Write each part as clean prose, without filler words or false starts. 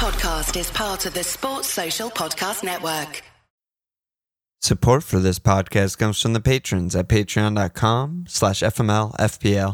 podcast is part of the Sports Social Podcast Network. Support for this podcast comes from the patrons at patreon.com/FMLFPL.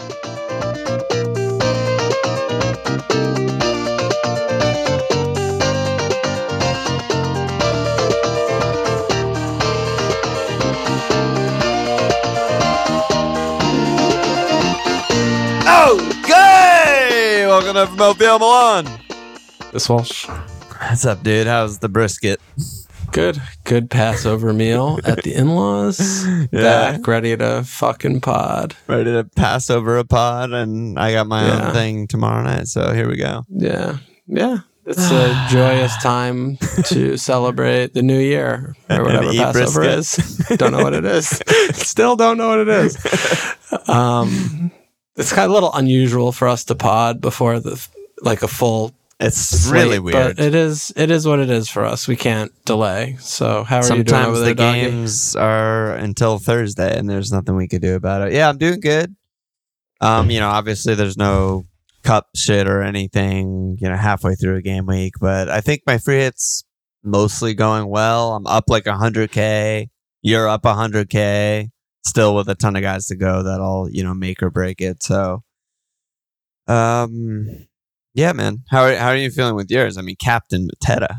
Okay! Welcome to FMLFPL Milan. This Walsh. What's up, dude? How's the brisket? Good Passover meal at the in-laws. Back, ready to fucking pod. Ready to pass over a pod, and I got my own thing tomorrow night, so here we go. Yeah. It's a joyous time to celebrate the new year, or whatever Passover is. Don't know what it is. Still don't know what it is. It's kind of a little unusual for us to pod before a full. It's slate, really weird. But it is what it is for us. We can't delay. So how are you doing over there, Sometimes the games are until Thursday, and there's nothing we could do about it. Yeah, I'm doing good. Obviously there's no cup shit or anything, halfway through a game week, but I think my free hit's mostly going well. I'm up like 100K. You're up 100K. Still with a ton of guys to go that'll, make or break it. So, yeah, man. How are you feeling with yours? I mean, Captain Mateta.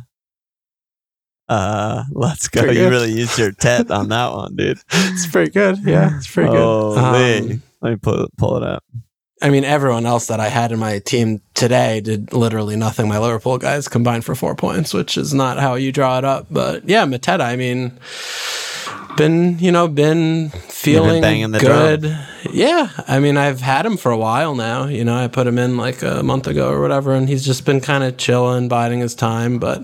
Let's go. You really used your tet on that one, dude. It's pretty good. Yeah, it's pretty good. Let me pull it up. I mean, everyone else that I had in my team today did literally nothing. My Liverpool guys combined for 4 points, which is not how you draw it up. But yeah, Mateta, I mean, been feeling banging the good. drum. Yeah, I mean, I've had him for a while now. I put him in like a month ago or whatever, and he's just been kind of chilling, biding his time. But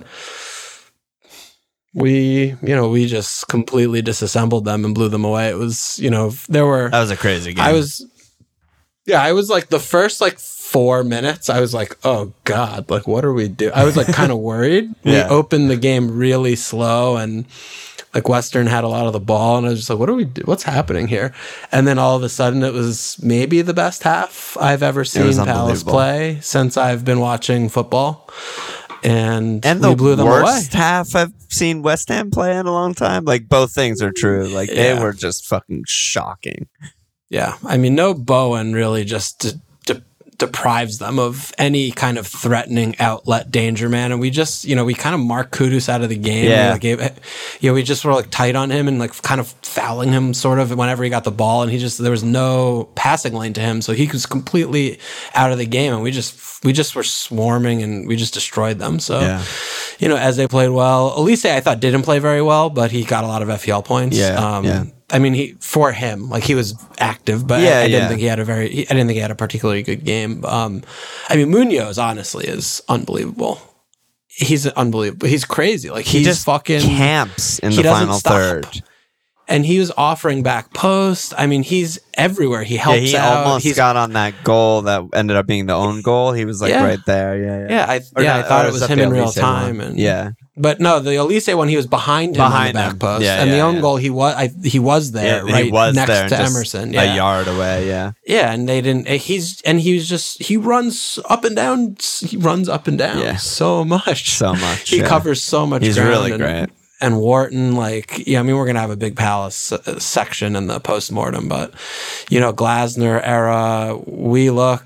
we just completely disassembled them and blew them away. It was, that was a crazy game. I was like the first 4 minutes, I was like, oh God, what are we doing? I was kind of worried. Yeah. We opened the game really slow, and Western had a lot of the ball, and I was just like, what are we doing? What's happening here? And then all of a sudden it was maybe the best half I've ever seen Palace play since I've been watching football. And we blew them away. The worst half I've seen West Ham play in a long time. Both things are true. They were just fucking shocking. Yeah, I mean, no Bowen really just deprives them of any kind of threatening outlet danger, man. And we just, we kind of marked Kudus out of the game. Yeah. We just were tight on him and kind of fouling him sort of whenever he got the ball. And there was no passing lane to him. So he was completely out of the game. And we just were swarming and we just destroyed them. So, as they played well, Elise I thought didn't play very well, but he got a lot of FPL points. Yeah. I mean, he was active, but I didn't think he had a particularly good game. I mean, Munoz honestly is unbelievable. He's unbelievable. He's crazy. He just fucking camps in the final third. And he was offering back post. I mean, he's everywhere. He helps out. He almost got on that goal that ended up being the own goal. He was right there. Yeah. I thought it was him in real time. But no, the Elise one, he was behind him on the back post. And the own goal, he was there, next to Emerson. A yard away, Yeah, and they didn't, he runs up and down so much. He covers so much He's ground. really great. And Wharton, we're going to have a big Palace section in the post-mortem, but, Glasner era, we look,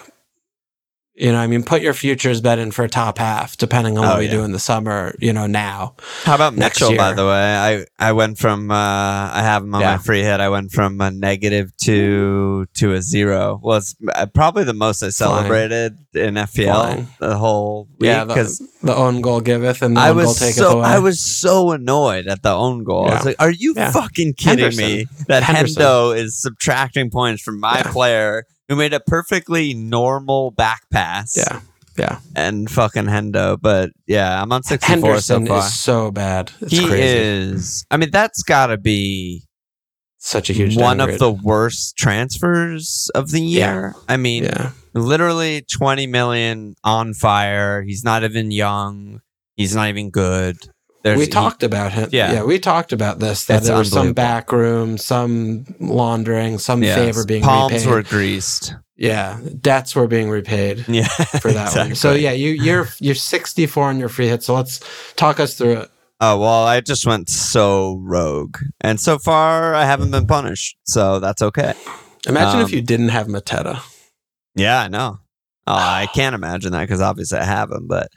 put your futures bet in for a top half, depending on what we do in the summer, now. How about Mitchell, by the way? I went from, I have him on my free hit. I went from a negative to a 0. Well, it's probably the most I celebrated in FPL the whole week. Yeah, the own goal giveth and the own goal taketh away. I was so annoyed at the own goal. I was like, are you fucking kidding me that Hendo is subtracting points from my player who made a perfectly normal back pass? Yeah. And fucking Hendo. But yeah, I'm on 64 Henderson so far. Is so bad. It's he crazy. is. I mean, that's got to be such a huge one downgrade. of the worst transfers of the year. Yeah. I mean, literally 20 million on fire. He's not even young. He's not even good. We talked about him. Yeah, we talked about this. That there was some back room, some laundering, some favor being palms repaid. were greased. Yeah, debts were being repaid Yeah, for that exactly. one. So yeah, you're 64 on your free hit. So let's talk us through it. Oh, well, I just went so rogue. And so far, I haven't been punished. So that's okay. Imagine if you didn't have Mateta. Yeah, I know. Oh, I can't imagine that because obviously I have him. But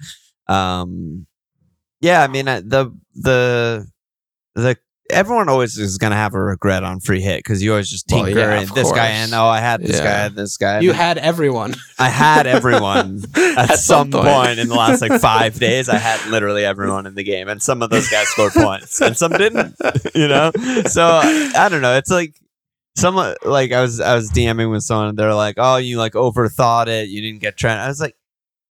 yeah, I mean, the everyone always is going to have a regret on free hit because you always just tinker and this guy and I had this guy and this guy. You had everyone. I had everyone at some point in the last 5 days. I had literally everyone in the game, and some of those guys scored points, and some didn't. So I don't know. It's like someone I was DMing with someone, and they're like, "Oh, you overthought it. You didn't get Trent." I was like,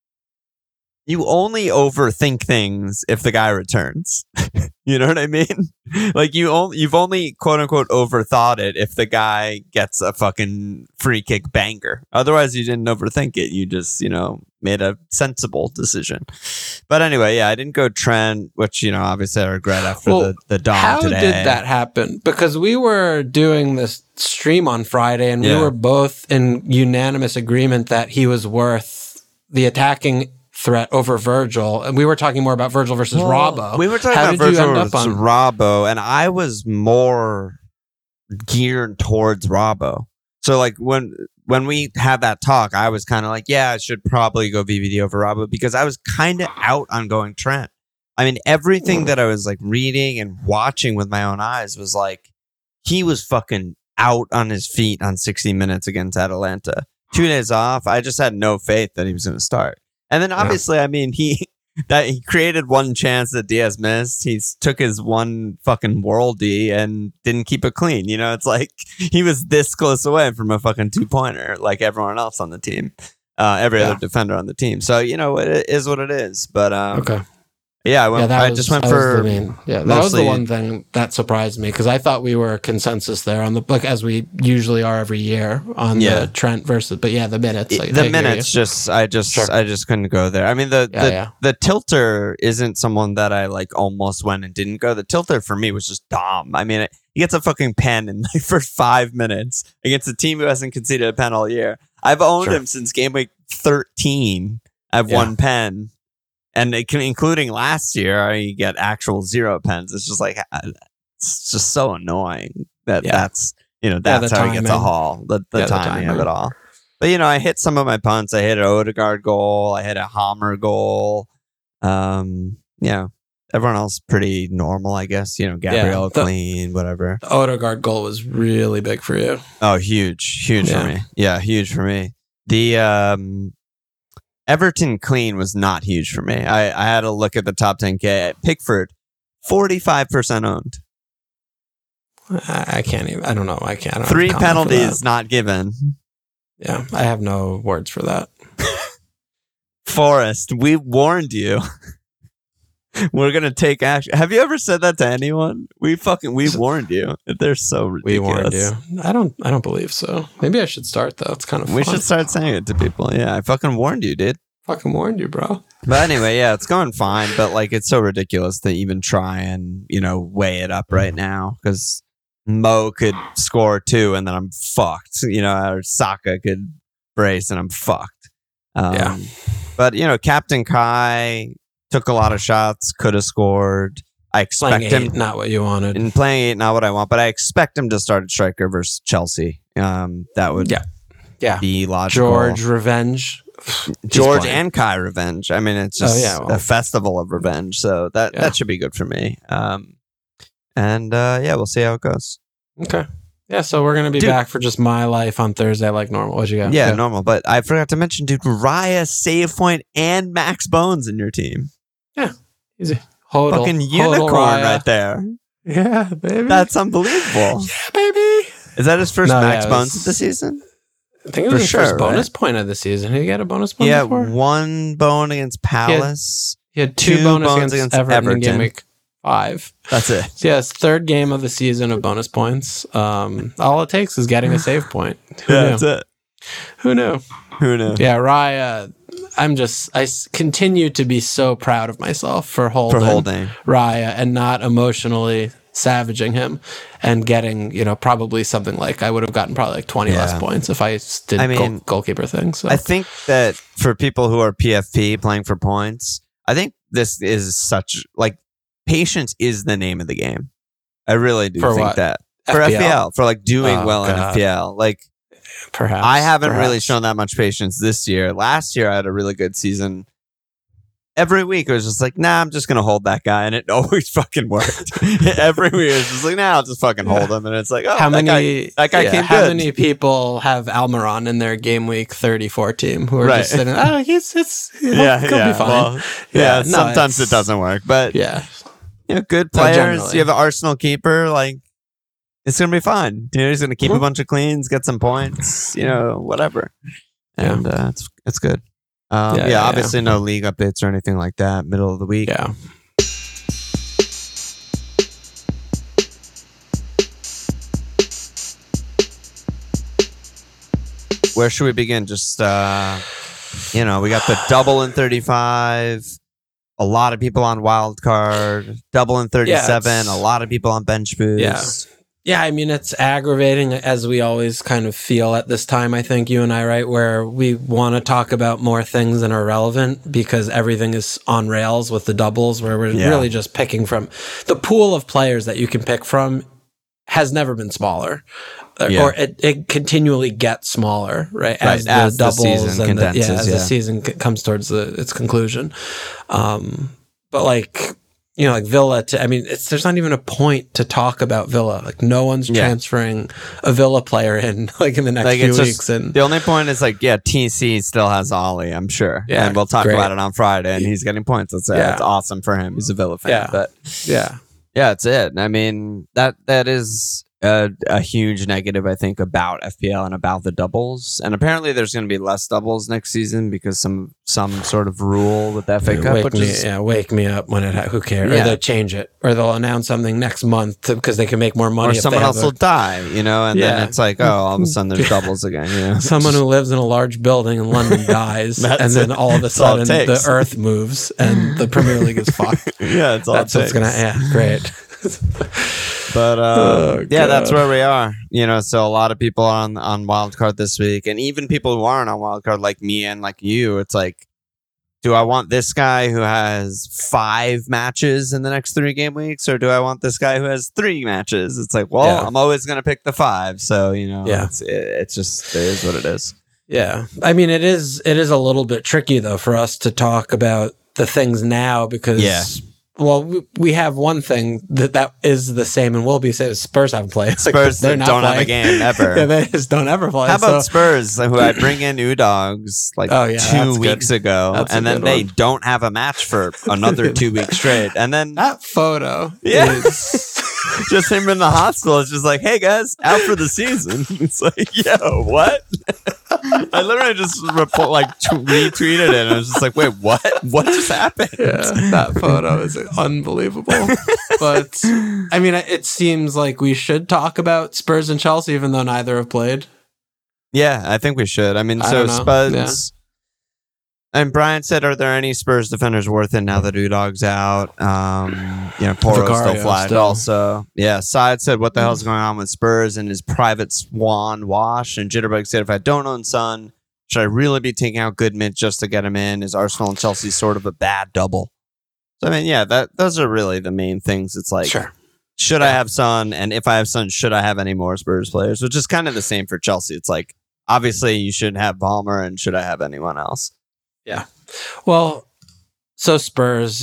you only overthink things if the guy returns. You know what I mean? You've only quote unquote overthought it if the guy gets a fucking free kick banger. Otherwise, you didn't overthink it. You just made a sensible decision. But anyway, yeah, I didn't go Trent, which obviously I regret after the dawn today. How did that happen? Because we were doing this stream on Friday, and we were both in unanimous agreement that he was worth the attacking threat over Virgil, and we were talking more about Virgil versus Robbo. We were talking about Virgil versus Robbo, and I was more geared towards Robbo. So when we had that talk, I was kind of like, yeah, I should probably go VVD over Robbo because I was kind of out on going Trent. I mean, everything that I was reading and watching with my own eyes was he was fucking out on his feet on 60 minutes against Atalanta. 2 days off, I just had no faith that he was going to start. And then obviously, I mean, he created one chance that Diaz missed. He took his one fucking worldie and didn't keep it clean. It's like he was this close away from a fucking 2-pointer, like everyone else on the team, every other defender on the team. So it is what it is. But okay. Yeah, I just went for that was the one thing that surprised me because I thought we were consensus there on the as we usually are every year on the Trent versus. But the minutes, I just couldn't go there. I mean the tilter isn't someone that I almost went and didn't go. The tilter for me was just Dom. I mean he gets a fucking pen in the first 5 minutes against a team who hasn't conceded a pen all year. I've owned him since game week 13. I've won pen. And including last year, I get actual 0 pens. It's just it's just so annoying that's that's how he gets a haul. The timing of it all. But I hit some of my punts. I hit an Odegaard goal. I hit a Hammer goal. Everyone else pretty normal, I guess. Gabriel clean, whatever. The Odegaard goal was really big for you. Oh, huge for me. Yeah, huge for me. The Everton clean was not huge for me. I had a look at the top 10K. Pickford, 45% owned. I can't even. I don't know. I can't. 3 penalties not given. Yeah, I have no words for that. Forrest, we warned you. We're gonna take action. Have you ever said that to anyone? We warned you. They're so ridiculous. We warned you. I don't believe so. Maybe I should start though. It's kind of fun. We should start saying it to people. Yeah, I fucking warned you, dude. Fucking warned you, bro. But anyway, yeah, it's going fine. But it's so ridiculous to even try and weigh it up right now because Mo could score 2 and then I'm fucked. Or Saka could brace and I'm fucked. But Captain Kai took a lot of shots, could have scored. I expect him not what you wanted. And playing 8, not what I want, but I expect him to start at striker versus Chelsea. That would be logical. George revenge. George and Kai revenge. I mean, it's just a festival of revenge. So that should be good for me. We'll see how it goes. Okay. Yeah, so we're going to be back for just my life on Thursday like normal. What'd you got? Yeah, normal. But I forgot to mention, dude, Raya, Save Point, and Max Bones in your team. Yeah, easy. Hodl, fucking unicorn right there. Yeah, baby. That's unbelievable. Yeah, baby. Is that his first Max Bones of the season? I think it was his first bonus point of the season. Did he get a bonus point before? 1 bone against Palace. He had 2 bonus against Everton in game week 5. That's it. So it's 3rd game of the season of bonus points. All it takes is getting a save point. Who knew? That's it. Who knew? Yeah, Raya. I continue to be so proud of myself for holding Raya and not emotionally savaging him and getting, probably something like I would have gotten probably like 20 less points if I did goalkeeper things. So. I think that for people who are PFP playing for points, I think this is such like patience is the name of the game. I really do think that for FPL, for like doing well in FPL, like perhaps I haven't really shown that much patience this year. Last year I had a really good season. Every week it was just like, nah, I'm just gonna hold that guy, and it always fucking worked. Every week it was just like, nah, I'll just fucking hold him, and it's like, oh, that guy came how good. many people have Almiron in their game week 34 team who are just sitting, he'll be fine. Well, sometimes it doesn't work, but good players. You have an Arsenal keeper, like it's gonna be fine. He's gonna keep a bunch of cleans, get some points, whatever, and it's good. Obviously no league updates or anything like that. Middle of the week. Yeah. Where should we begin? Just we got the double in 35. A lot of people on wild card. Double in 37. A lot of people on bench boost. Yeah, I mean, it's aggravating, as we always kind of feel at this time, I think, you and I, right, where we want to talk about more things than are relevant because everything is on rails with the doubles, where we're really just picking from. The pool of players that you can pick from has never been smaller, or it continually gets smaller, right, as the doubles season condenses, as the season comes towards its conclusion. But like... like Villa, there's not even a point to talk about Villa. Like, no one's transferring a Villa player in, like, in the next few weeks. And the only point is, like, TC still has Ollie, I'm sure. Yeah, and we'll talk about it on Friday, and he's getting points. It's awesome for him. He's a Villa fan. Yeah. But it's it. I mean, that is a huge negative, I think, about FPL and about the doubles. And apparently there's going to be less doubles next season because some sort of rule with the FA Cup. Wake me up when who cares? Or they'll change it. Or they'll announce something next month because they can make more money. Or someone else will die, and then it's like, all of a sudden there's doubles again. Someone who lives in a large building in London dies, and then all of a sudden the earth moves and the Premier League is fucked. That's what's gonna. Great. But that's where we are. So a lot of people are on wildcard this week, and even people who aren't on wildcard, like me and like you, it's like, do I want this guy who has 5 matches in the next 3 game weeks, or do I want this guy who has 3 matches? It's like, I'm always going to pick the 5. So it's just, it is what it is. Yeah, I mean, it is a little bit tricky though for us to talk about the things now because. Well, we have one thing that is the same and will be the same. Spurs haven't played. Spurs don't have a game ever. They just don't ever play. How about Spurs, who I bring in Udogs 2 weeks ago, and then they don't have a match for another 2 weeks straight. And then that photo is just him in the hospital. It's just like, hey guys, out for the season. It's like, yo, what? I literally just retweeted it, and I was just like, wait, what? What just happened? Yeah, that photo is unbelievable. But I mean, it seems like we should talk about Spurs and Chelsea, even though neither have played. Yeah, I think we should. I mean, so Spurs. And Brian said, are there any Spurs defenders worth it now that Udog's out? Porro's still flagged also. Yeah, Side said, what the hell's going on with Spurs and his private swan wash? And Jitterbug said, if I don't own Son, should I really be taking out Goodman just to get him in? Is Arsenal and Chelsea sort of a bad double? So, I mean, those are really the main things. It's like, should I have Son? And if I have Son, should I have any more Spurs players? Which is kind of the same for Chelsea. It's like, obviously, you should have Palmer, and should I have anyone else? Yeah. Well, so Spurs,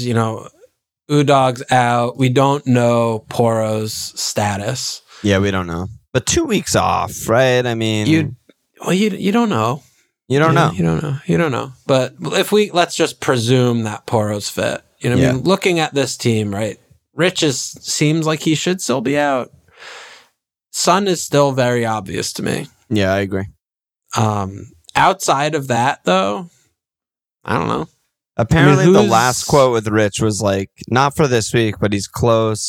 Udog's out. We don't know Porro's status. Yeah, we don't know. But 2 weeks off, right? I mean, you don't know. You don't know. You don't know. But let's just presume that Porro's fit. I mean, looking at this team, right? Rich seems like he should still be out. Son is still very obvious to me. Yeah, I agree. Outside of that, though, I don't know. Apparently, the last quote with Rich was like, not for this week, but he's close.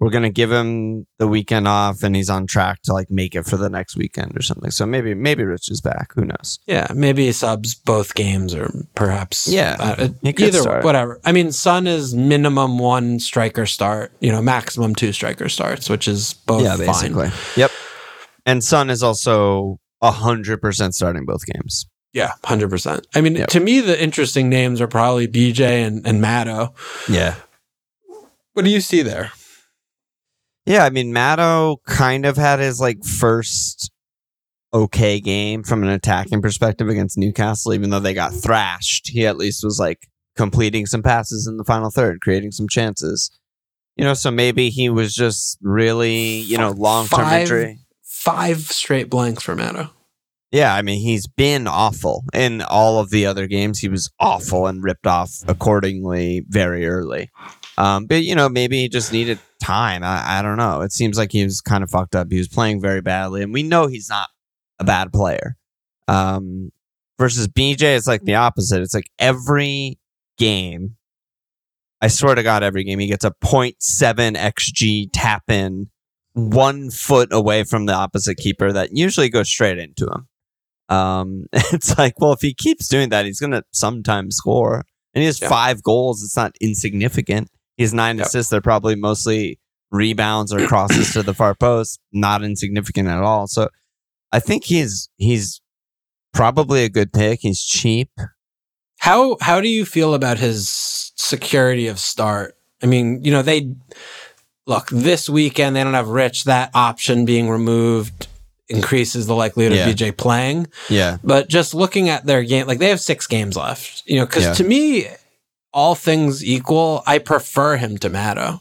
we're going to give him the weekend off and he's on track to like make it for the next weekend or something. So maybe Rich is back. Who knows? Yeah, maybe he subs both games or perhaps. Yeah, either, whatever. I mean, Son is minimum 1 striker start, maximum 2 striker starts, which is both basically. Fine. Yep. And Son is also 100% starting both games. Yeah, 100%. I mean, to me, the interesting names are probably BJ and Matto. Yeah. What do you see there? Yeah, I mean, Matto kind of had his like first okay game from an attacking perspective against Newcastle, even though they got thrashed. He at least was like completing some passes in the final third, creating some chances. So maybe he was just really, long-term injury. 5 straight blanks for Matto. Yeah, I mean, he's been awful. In all of the other games, he was awful and ripped off accordingly very early. But, maybe he just needed time. I don't know. It seems like he was kind of fucked up. He was playing very badly, and we know he's not a bad player. Versus BJ, it's like the opposite. It's like every game, I swear to God, every game, he gets a 0.7 XG tap in 1 foot away from the opposite keeper that usually goes straight into him. It's like, well, if he keeps doing that, he's going to sometimes score. And he has 5 goals. It's not insignificant. He has 9 assists. They're probably mostly rebounds or crosses to the far post. Not insignificant at all. So I think he's probably a good pick. He's cheap. How do you feel about his security of start? I mean, this weekend they don't have Rich. That option being removed increases the likelihood of BJ playing. Yeah. But just looking at their game, like they have 6 games left, because to me, all things equal, I prefer him to Matto.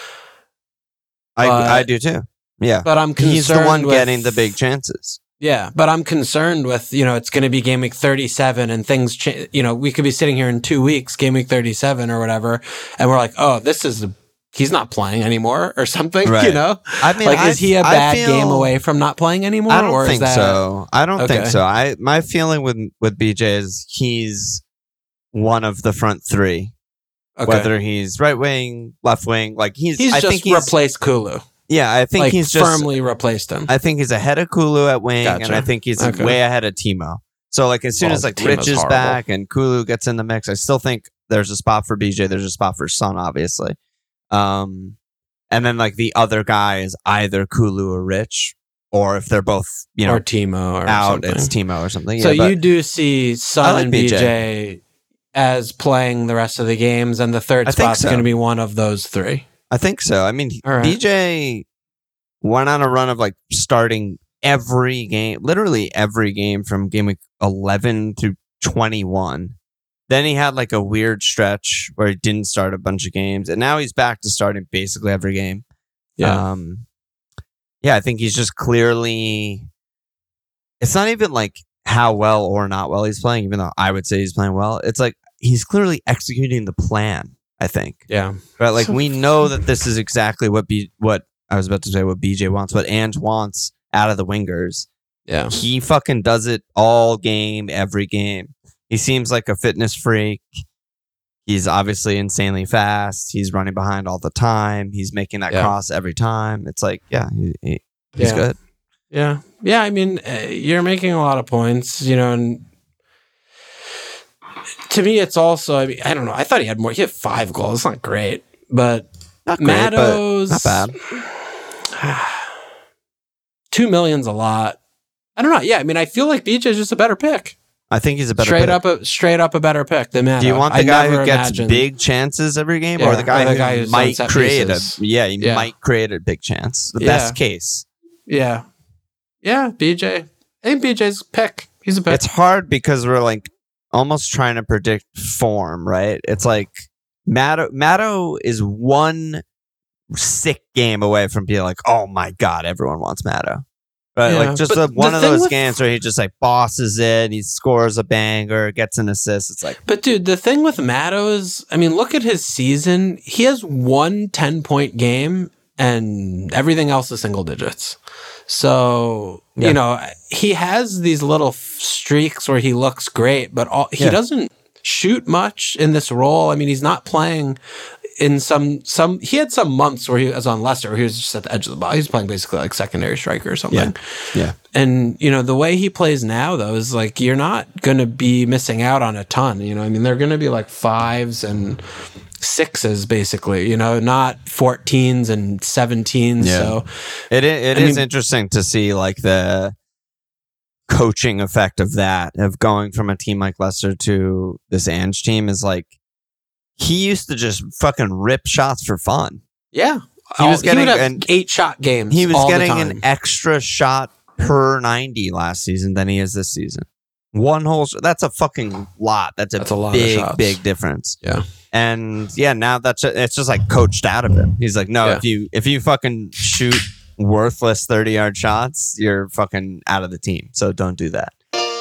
I do too. Yeah. But I'm concerned he's the one getting the big chances. Yeah. But I'm concerned with, it's going to be game week 37 and things, we could be sitting here in 2 weeks, game week 37 or whatever. And we're like, oh, he's not playing anymore or something, right. I mean, is he a bad game away from not playing anymore? I don't think so. I don't think so. My feeling with BJ is he's one of the front 3. Okay. Whether he's right wing, left wing, like he's replaced Kulu. Yeah, I think he's just firmly replaced him. I think he's ahead of Kulu at wing, and I think he's way ahead of Timo. So like as soon as like Rich is back and Kulu gets in the mix, I still think there's a spot for BJ. There's a spot for Son, obviously. And then like the other guy is either Kulu or Rich, or if they're both, or Timo or out, something. It's Timo or something. So you do see Son and BJ as playing the rest of the games, and the third spot's going to be one of those 3. I think so. I mean, BJ went on a run of like starting every game, literally every game from game week 11 through 21. Then he had like a weird stretch where he didn't start a bunch of games, and now he's back to starting basically every game. Yeah. I think he's just clearly, it's not even like how well or not well he's playing, even though I would say he's playing well. It's like he's clearly executing the plan, I think. Yeah. But like we know that this is exactly what I was about to say, what BJ wants, what Ange wants out of the wingers. Yeah. He fucking does it all game, every game. He seems like a fitness freak. He's obviously insanely fast. He's running behind all the time. He's making that cross every time. It's like, he's good. Yeah. Yeah. I mean, you're making a lot of points, and to me, it's also, I mean, I don't know. I thought he had more. He had 5 goals. It's not great, but not great, Matto's, but not bad. 2 million's a lot. I don't know. Yeah. I mean, I feel like BJ is just a better pick. I think he's a better pick. Straight up a better pick than Matto. Do you want the guy who gets big chances every game, or the guy who might create might create a big chance? The best case. Yeah. Yeah, BJ. I think BJ's pick. He's a pick. It's hard because we're like almost trying to predict form, right? It's like Matto is one sick game away from being like, oh my God, everyone wants Matto. Right, like just one of those games where he just like bosses it, he scores a banger, gets an assist. It's like, but dude, the thing with Matto is, I mean, look at his season. He has 1 10-point game, and everything else is single digits. So he has these little streaks where he looks great, but he doesn't shoot much in this role. I mean, he's not playing. in some he had some months where he was on Leicester where he was just at the edge of the box. He was playing basically like secondary striker or something. Yeah. And, you know, the way he plays now, though, is like you're not going to be missing out on a ton. You know, I mean, they're going to be like 5s and 6s, basically, you know, not 14s and 17s. Yeah. So it is interesting to see like the coaching effect of that, of going from a team like Leicester to this Ange team is like, he used to just fucking rip shots for fun. yeah, He was getting would have an 8-shot games. He was all getting the time. an extra shot per 90 last season than he is this season. One whole that's a fucking lot. That's a lot of big, shots. big difference. Yeah. And yeah, now it's just like coached out of him. He's like, no, Yeah. if you fucking shoot worthless 30-yard shots, you're fucking out of the team. So don't do that.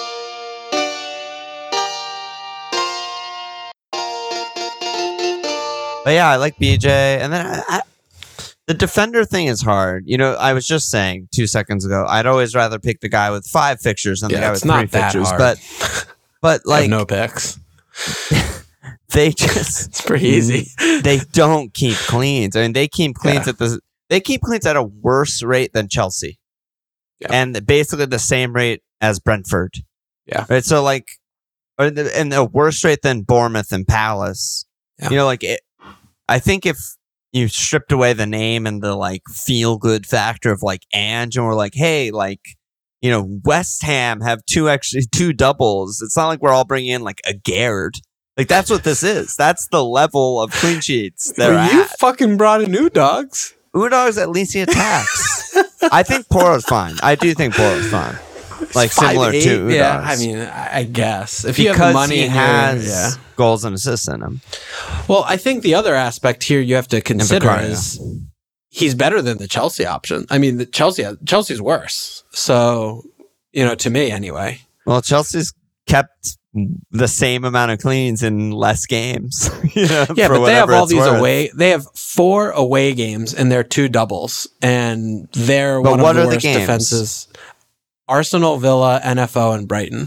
But yeah, I like BJ. And then the defender thing is hard. You know, I was just saying 2 seconds ago, I'd always rather pick the guy with 5 fixtures than the guy with it's 3 not that fixtures. hard. But I like have no picks. they just It's pretty easy. they don't keep cleans. I mean, they keep cleans at a worse rate than Chelsea. Yeah. And basically the same rate as Brentford. Yeah. Right. So like, and a worse rate than Bournemouth and Palace. Yeah. You know, like I think if you stripped away the name and the like feel good factor of like Ange, and we're like, hey, like, you know, West Ham have 2 doubles. It's not like we're all bringing in like a Gerd. Like that's what this is. That's the level of clean sheets they're Well, you at. fucking brought in new dogs. Udog's at least he attacks. I think Poro's fine. I do think Poro's fine. Like similar 5'8", to Udog's. yeah. I mean, I guess if you because have money he in has your, goals and assists in him. Well, I think the other aspect here you have to consider Vicario. is he's better than the Chelsea option. I mean, Chelsea's worse. So, you know, to me anyway. Well, Chelsea's kept the same amount of cleans in less games. You know, Yeah, for but they have whatever all it's these worth. away. They have 4 away games and they're 2 doubles, and they're But one what of the are the worst games? defenses. Arsenal, Villa, NFO, and Brighton.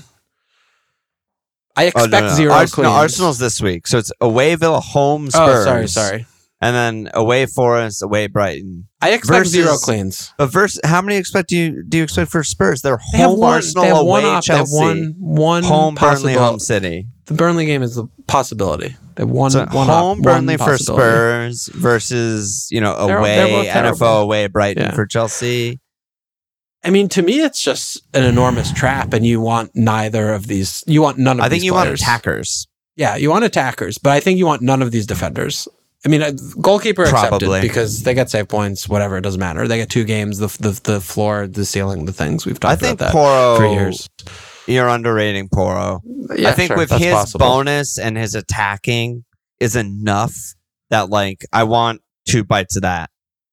I Oh, expect 0 cleans. No, Arsenal's this week. So it's away Villa, home Spurs. Oh, sorry. And then away Forest, away Brighton. I expect Versus- 0 cleans. But how many do you expect for Spurs? They're They have home one. Arsenal, They have away one. Chelsea, They have one home Burnley, possible- home City. The Burnley game is the possibility. They have one. So one home Burnley for possibility. Spurs versus They're away both terrible. NFO, away Brighton Yeah. for Chelsea. I mean, to me, it's just an enormous trap, and you want neither of these. You want none of. I think these you want players. attackers. Yeah, you want attackers, but I think you want none of these defenders. I mean, goalkeeper Probably. accepted because they get save points. Whatever, it doesn't matter. They get 2 games. The floor, the ceiling, the things we've talked I think about that Poro, for years. you're underrating Poro. Yeah, I think sure, with that's his possible. bonus and his attacking is enough that like I want 2 bites of that.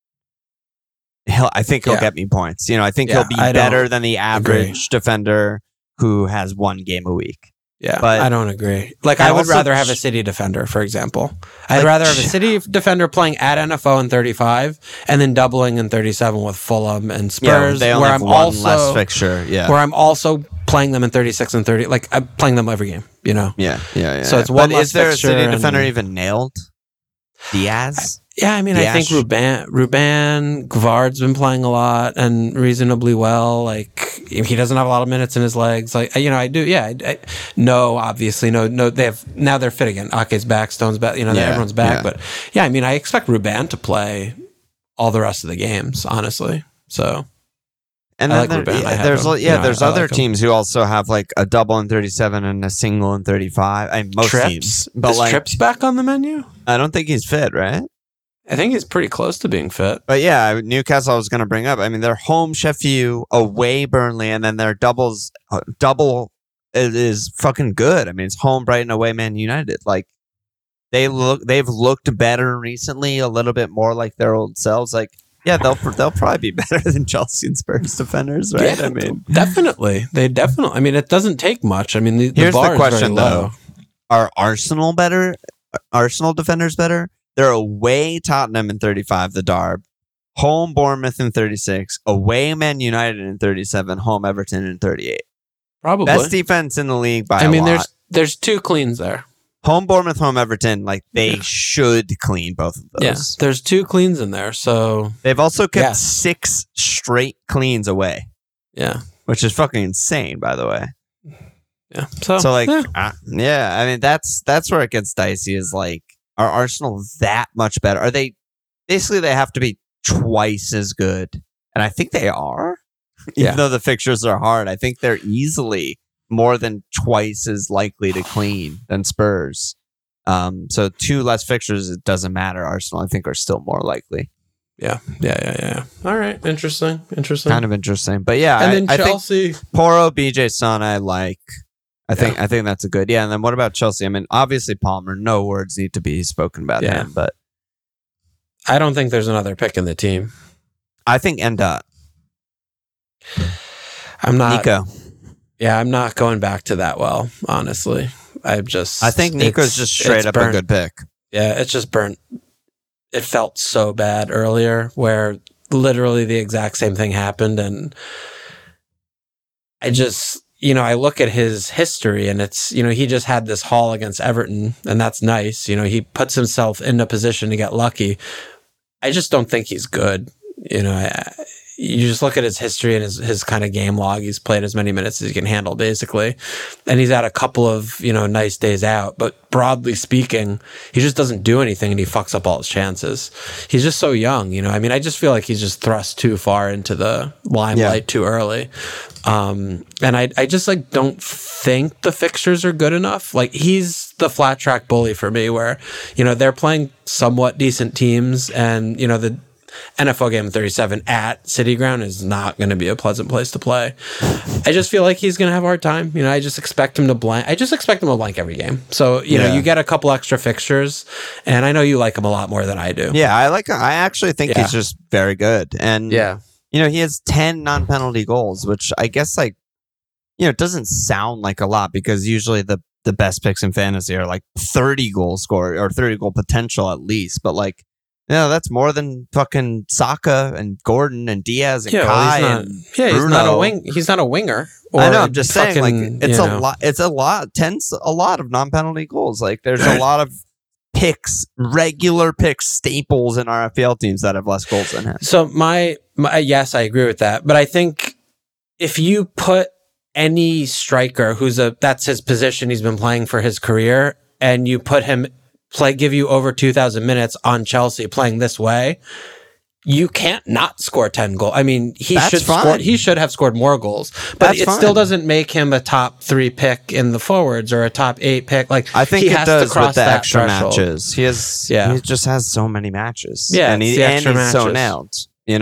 I think he'll Yeah. get me points. You know, I think Yeah, he'll be I better don't than the average defender who has 1 game a week. Yeah, But- I don't agree. Like, and I would also- rather have a City defender, for example. I'd Like, rather have a City defender playing at NFO in 35 and then doubling in 37 with Fulham and Spurs, they only where have I'm one less also fixture. Yeah. where I'm also playing them in 36 and 30. Like, I'm playing them every game, you know? Yeah. So it's one But less is there a fixture City and- defender even nailed? Diaz? Yeah, I mean, I think Ruben Gvard's been playing a lot and reasonably well. Like, he doesn't have a lot of minutes in his legs. Like, you know, I do. Yeah, no, obviously, no. They're fit again. Ake's back, Stone's back. You know, everyone's back. yeah. But yeah, I mean, I expect Ruben to play all the rest of the games. Honestly, so And I then like Ruben. I have there's him. You know, there's I other like him. teams who also have like a double in 37 and a single in 35. I mean, most Trips. teams, but Is like Trips back on the menu? I don't think he's fit, right? I think he's pretty close to being fit. But yeah, Newcastle I was going to bring up. I mean, they're home Sheffield, away Burnley, and then their double is fucking good. I mean, it's home Brighton, away Man United. Like they've looked better recently, a little bit more like their old selves. Like yeah, they'll probably be better than Chelsea and Spurs defenders, right? Yeah, I mean, definitely. I mean, it doesn't take much. I mean, the here's bar the is question very low. though: are Arsenal better? Arsenal defenders better? They're away Tottenham in 35, the Darb. Home Bournemouth in 36. Away Man United in 37. Home Everton in 38. Probably. Best defense in the league by I mean, a lot. there's 2 cleans there. home Bournemouth, home Everton, like they should clean both of those. Yeah, there's 2 cleans in there, so They've also kept 6 straight cleans away. Yeah, which is fucking insane, by the way. Yeah. So like, I mean, that's where it gets dicey. Is like, are Arsenal that much better? Are they basically they have to be twice as good, and I think they are. Even though the fixtures are hard, I think they're easily more than twice as likely to clean than Spurs. So 2 less fixtures, it doesn't matter. Arsenal, I think, are still more likely. Yeah. All right, interesting. Kind of interesting, but yeah. And then Chelsea, I think Porro, BJ, Son, I like. I think that's a good. Yeah, and then what about Chelsea? I mean, obviously Palmer. No words need to be spoken about him, but I don't think there's another pick in the team. I think Ndot. I'm not. Nico. Yeah, I'm not going back to that well, honestly. I think Nico's just straight up a good pick. Yeah, it's just burnt. It felt so bad earlier where literally the exact same thing happened. And I just, I look at his history and it's, he just had this haul against Everton and that's nice. He puts himself in a position to get lucky. I just don't think he's good. You just look at his history and his kind of game log. He's played as many minutes as he can handle, basically. And he's had a couple of, nice days out. But broadly speaking, he just doesn't do anything and he fucks up all his chances. He's just so young, I mean, I just feel like he's just thrust too far into the limelight too early. And I just don't think the fixtures are good enough. Like, he's the flat track bully for me where, they're playing somewhat decent teams and, the NFL game 37 at City Ground is not going to be a pleasant place to play. I just feel like he's going to have a hard time. I just expect him to blank. I just expect him to blank every game. So, you get a couple extra fixtures, and I know you like him a lot more than I do. Yeah, I actually think he's just very good. And, he has 10 non-penalty goals, which I guess, it doesn't sound like a lot because usually the best picks in fantasy are 30 goal score or 30 goal potential at least. But, that's more than fucking Saka and Gordon and Diaz and Kai and Bruno. He's not a wing. He's not a winger. I know. I'm just saying, it's a lot. It's a lot. Tends a lot of non-penalty goals. There's a lot of picks, regular picks, staples in our FPL teams that have less goals than him. So my yes, I agree with that. But I think if you put any striker that's his position, he's been playing for his career, and you put him. Give you over 2,000 minutes on Chelsea playing this way, you can't not score 10 goals. I mean, he should have scored more goals, but it still doesn't make him a top 3 pick in the forwards or a top 8 pick. I think he it has does to cross with the that extra threshold. matches. He just has so many matches. Yeah, and he's so nailed.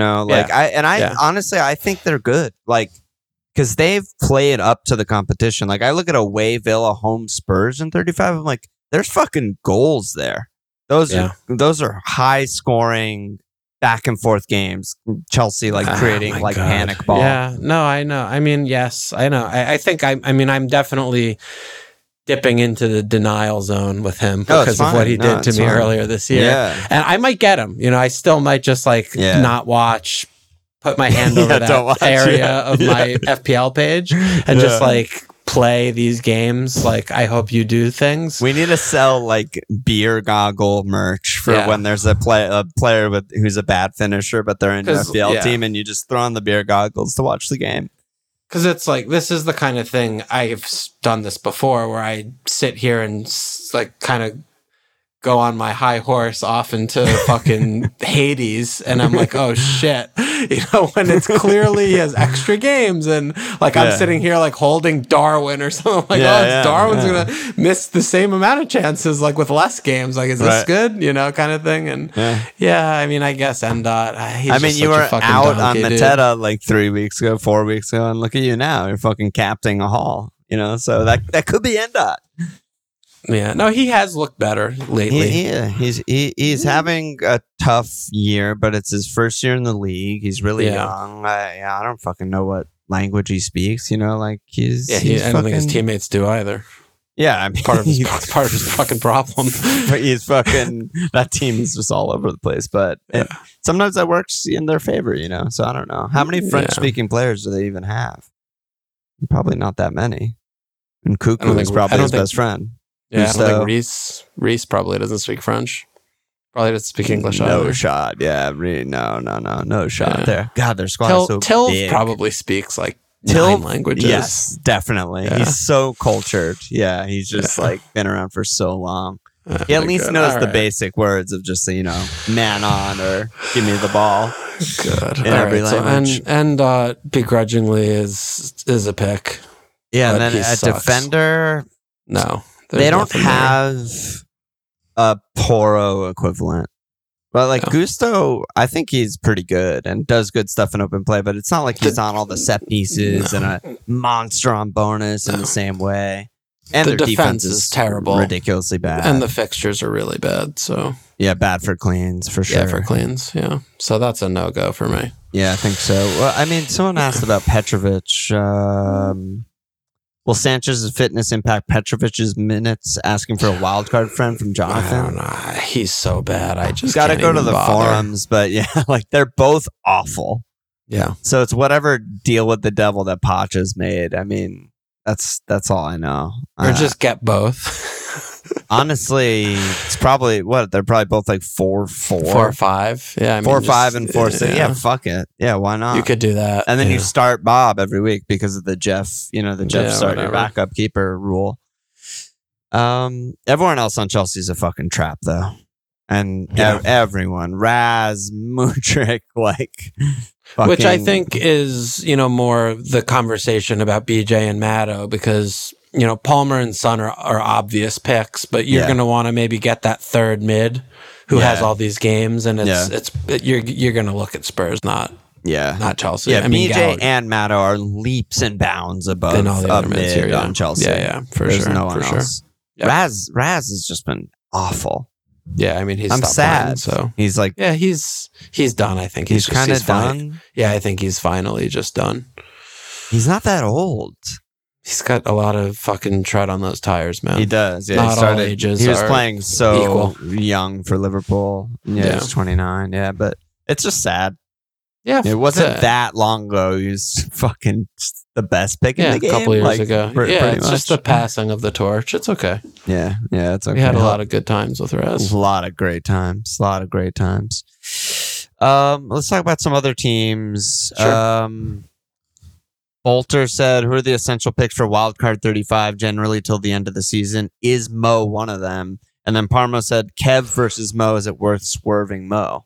Honestly, I think they're good. Because they've played up to the competition. I look at away Villa, home Spurs in 35. I'm like, there's fucking goals there. Those are high scoring back and forth games. Chelsea creating panic ball. Yeah, no, I know. I mean, yes, I know. I think I'm definitely dipping into the denial zone with him because of what he did to me earlier this year. Yeah. And I might get him. I still might just not watch, put my hand over that area of my FPL page and just play these games. I hope you do things. We need to sell beer goggle merch for when there's a player who's a bad finisher, but they're in a FPL team, and you just throw on the beer goggles to watch the game. Because it's this is the kind of thing I've done this before, where I sit here and kind of go on my high horse off into fucking Hades, and I'm like, oh shit, when it's clearly he has extra games, and I'm sitting here holding Darwin or something, Darwin's gonna miss the same amount of chances with less games. Is this good? Kind of thing. And I mean, I guess Ndot. You were out on Mateta 3 weeks ago, 4 weeks ago, and look at you now. You're fucking captaining a haul. So that could be Ndot. Yeah, no, he has looked better lately. He's having a tough year, but it's his first year in the league. He's really young. I don't fucking know what language he speaks. I don't think his teammates do either. Yeah, I mean, part of his fucking problem. But he's fucking that team is just all over the place. But sometimes that works in their favor, So I don't know how many French-speaking players do they even have. Probably not that many. And Cuckoo is probably his best friend. Yeah, I don't Gusto. think Reese probably doesn't speak French. Probably doesn't speak English No either. shot. Yeah, no shot Yeah. there. God, their squad is so Tills big. probably speaks like Till 9 languages. Yes, definitely. Yeah. He's so cultured. Yeah, he's just Yeah. like been around for so long. He at least Good. knows All the right. basic words of just, man on or give me the ball. Good. in All every right, so- language. and begrudgingly is a pick. Yeah, and But then he a sucks. defender, No, they there's don't nothing there. have a Poro equivalent. But like Yeah. Gusto, I think he's pretty good and does good stuff in open play, but it's not like he's on all the set pieces and a monster on bonus in the same way. And The their defense is terrible. ridiculously bad. And the fixtures are really bad. So yeah, bad for cleans for sure. yeah, for cleans. Yeah, so that's a no go for me. Yeah, I think so. Well, I mean, someone asked about Petrovic. Will Sanchez's fitness impact Petrovic's minutes? Asking for a wild card friend from I Jonathan. don't know. He's so bad. I just Got to can't go to even the bother. forums, but yeah, like they're both awful. Yeah, So it's whatever deal with the devil that Pacha's made. I mean, that's all I know. or just get both. honestly, it's probably they're probably both like 4-4, 4 or 5. Yeah, I mean, 4-5, just- and 4-6. Yeah, fuck it. Yeah, why not? you could do that. And then yeah. you start Bob every week because of the Jeff Yeah, start your whatever. backup keeper rule. Everyone else on Chelsea's a fucking trap though. And Yeah. everyone, Raz, Mudryk, like Which I fucking- think is, more the conversation about BJ and Maddo because, Palmer and Son are obvious picks, but you're Yeah. going to want to maybe get that third mid who has Yeah. all these games and Yeah. you're going to look at Spurs, not Chelsea. Yeah, I mean, BJ Gallagher and Maddo are leaps and bounds above and all the other mid mids here. Yeah. on Chelsea. Yeah, for There's sure. no one for sure. else. Yeah. Raz has just been awful. Yeah, I mean, he's I'm stopped sad. playing, so He's like yeah, he's done. I think he's kind of fine. done. Yeah, I think he's finally just done. He's not that old. He's got a lot of fucking tread on those tires, man. He does. Yeah, Not he all started. ages He was are playing so equal. young for Liverpool. Yeah, Yeah. he's 29. Yeah, but it's just sad. Yeah, It wasn't it's a- that long ago. He was fucking the best pick in the game. a couple years like, ago. pretty It's much. just the passing of the torch. It's okay. Yeah, it's okay. We had a lot of good times with Raz. A lot of great times. Let's talk about some other teams. Sure. Bolter said, who are the essential picks for wildcard 35 generally till the end of the season? Is Mo one of them? And then Parmo said, Kev versus Mo, is it worth swerving Mo?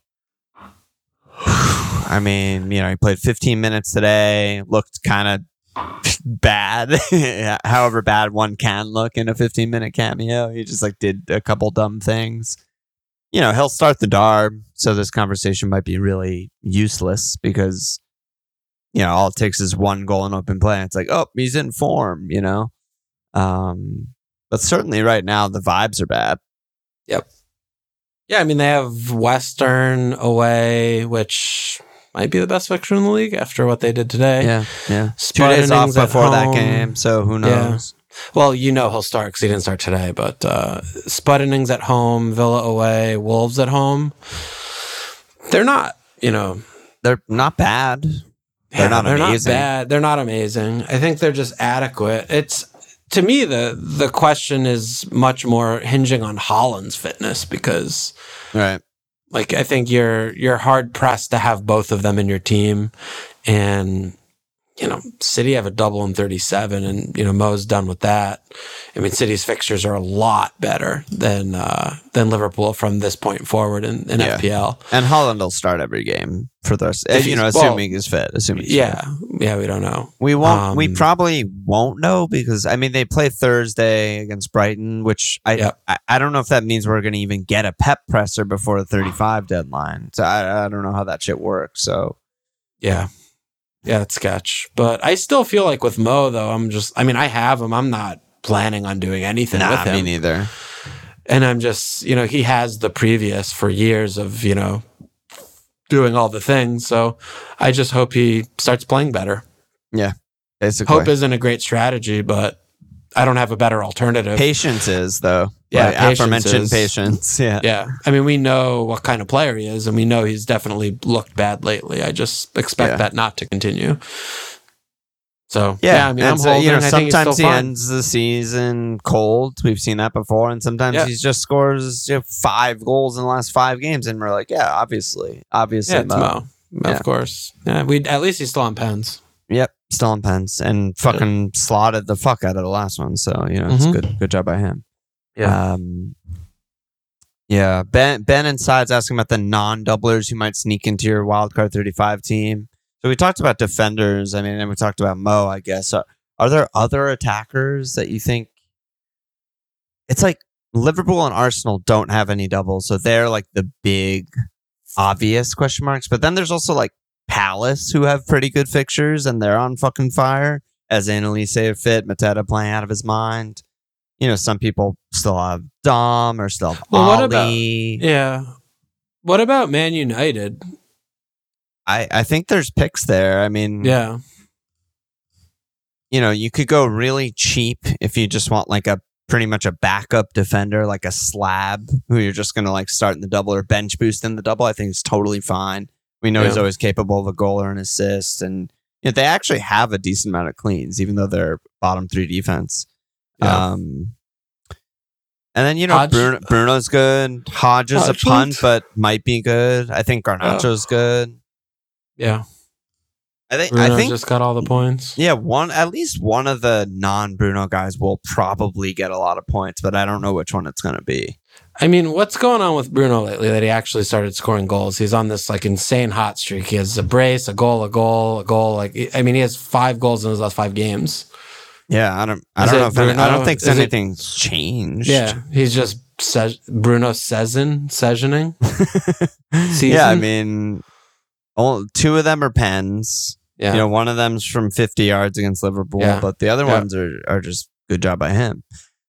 I mean, he played 15 minutes today, looked kind of bad, however bad one can look in a 15-minute cameo. He just did a couple dumb things. He'll start the Darb, so this conversation might be really useless because, all it takes is one goal in open play. It's like, oh, he's in form, But certainly right now, the vibes are bad. Yep. Yeah, I mean, they have Western away, which might be the best fixture in the league after what they did today. Yeah. 2 Spud days off innings at before that home. game, so who knows? Well, he'll start because he didn't start today, but Spud innings at home, Villa away, Wolves at home. They're not, They're not bad. They're not amazing. bad. They're not amazing. I think they're just adequate. It's to me the question is much more hinging on Haaland's fitness because Right. I think you're hard pressed to have both of them in your team, and City have a double in 37, and Mo's done with that. I mean, City's fixtures are a lot better than Liverpool from this point forward in Yeah. FPL. And Holland will start every game for the rest. If he's- Assuming he's fit. Assuming he's fit. Yeah, we don't know. We won't. We Um, probably won't know because they play Thursday against Brighton, which I don't know if that means we're going to even get a Pep presser before the 35 deadline. So I don't know how that shit works. So Yeah, it's sketch. But I still feel like with Mo though, I have him. I'm not planning on doing anything with him. me neither. And I'm just, he has the previous for years of, doing all the things. So I just hope he starts playing better. Basically, Hope isn't a great strategy, but I don't have a better alternative. patience is though. Yeah, Like, patience aforementioned is. patience. Yeah. Yeah. I mean, we know what kind of player he is, and we know he's definitely looked bad lately. I just expect Yeah. that not to continue. So Yeah, I mean, and I'm so, holding. I think he's sometimes he still fine. ends the season cold. We've seen that before, and sometimes Yeah. he just scores 5 goals in the last 5 games, and we're like, yeah, obviously, Yeah, it's Mo. Yeah. Of course. Yeah, we at least he's still on pens. Yep, still on pens and fucking slotted the fuck out of the last one. So it's good job by him. Yeah. Yeah. Ben Inside's asking about the non-doublers who might sneak into your wildcard 35 team. So we talked about defenders. I mean, and we talked about Mo, I guess. Are there other attackers that you think? It's like Liverpool and Arsenal don't have any doubles, so they're like the big obvious question marks. But then there's also like Palace, who have pretty good fixtures, and they're on fucking fire. As Annalise fit, Mateta playing out of his mind. Some people still have Dom or still have Ollie. What about Man United? I think there's picks there. I mean, Yeah. You could go really cheap if you just want like pretty much a backup defender, like a slab who you're just going to like start in the double or bench boost in the double. I think it's totally fine. We know he's always capable of a goal or an assist, and they actually have a decent amount of cleans, even though they're bottom 3 defense. Yeah. And then Bruno's good. Hodge is a punt, but might be good. I think Garnacho's good. Yeah. I Bruno think just got all the points. Yeah, at least one of the non-Bruno guys will probably get a lot of points, but I don't know which one it's going to be. I mean, what's going on with Bruno lately that he actually started scoring goals? He's on this like insane hot streak. He has a brace, a goal. Like, he has 5 goals in his last 5 games. Yeah, I don't know. I don't think anything's changed. Yeah, he's just Bruno Seasoning. Yeah, I mean, 2 of them are pens. Yeah. One of them's from 50 yards against Liverpool, but the other ones are just good job by him.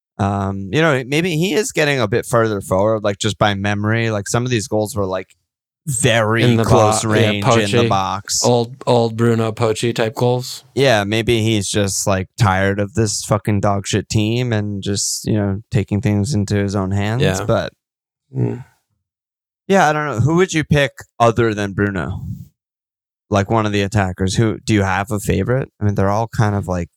Maybe he is getting a bit further forward, like just by memory. Like some of these goals were like very close range in the box. Old Bruno Pochi type goals. Yeah, maybe he's just like tired of this fucking dog shit team and just, taking things into his own hands. Yeah. But yeah, I don't know. Who would you pick other than Bruno? Like one of the attackers. Who do you have a favorite? I mean, they're all kind of like